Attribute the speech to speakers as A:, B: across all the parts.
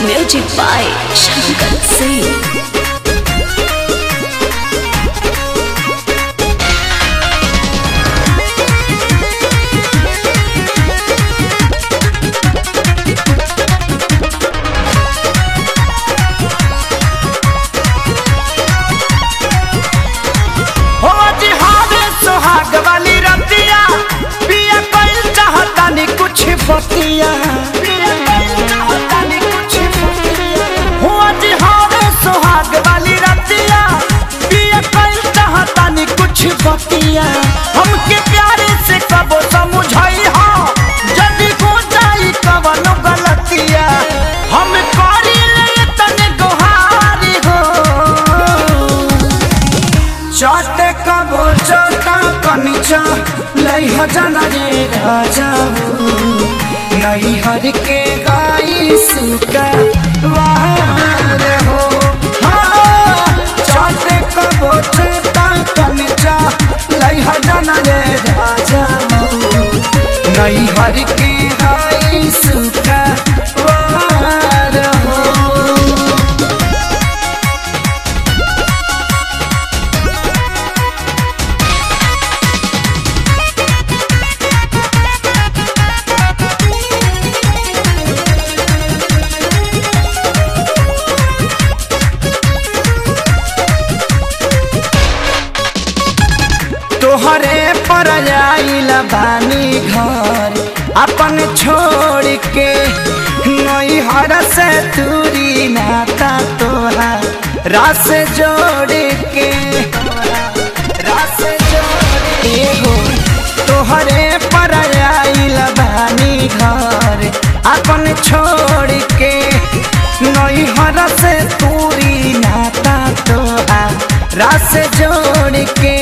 A: Music by Shankar Singh.
B: बतिया हुआ जी हारे सुहाग वाली रतिया पिया कल चाहतानी कुछ बतिया हमके प्यारे से कबो समझाई हो जदी हो जाई कवनो गलतिया हम करी ले तने गोहारी हो चाटे कबो चाटा कनिचा लई हजाना रे राजा नहीं हर के गाई सुका वार हो चाटे कबो चेता कनिचा लई हजाना रे राजा नहीं हर के गाई सुका वार हो। तोहरे पर आइल बानी घर अपन छोड़ के नैहर से दूरी नाता तोहार से जोड़ के हो तोहरे पर आइल बानी घर अपन छोड़ के नैहर से दूरी नाता तोहार से जोड़ के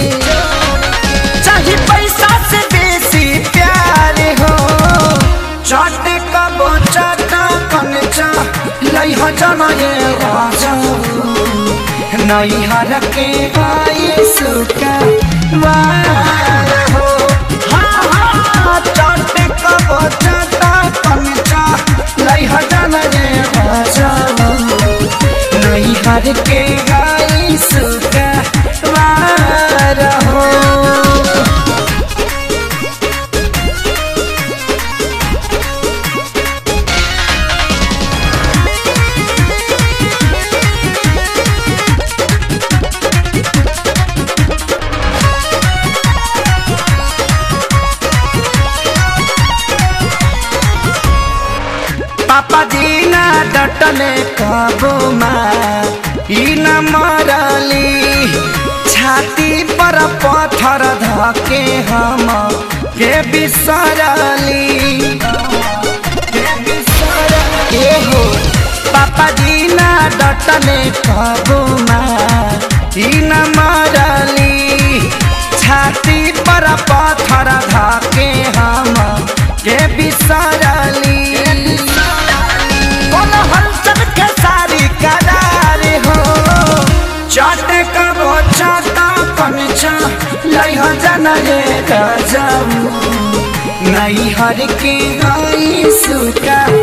B: पैसा से बेसी प्यार हो चाटे कबो चाटा कनचा लई हजाना ये राजा नहीं हर के गाई सुका वार हो चाटे कबो चाटा कनचा लई हजाना ये राजा नहीं हर के गाई सुका वार हो। पापा जी ना डटले कबो माँ न मरली छाती पर पत्थर धके हम के बिसरली हो पापा जी ना डटले कबो माँ न मरली छाती पर पत्थर धके हम के बिसरली चाटे कबो चाटा कनचा लई हजाना रे राजा नहीं हर के गाई सुका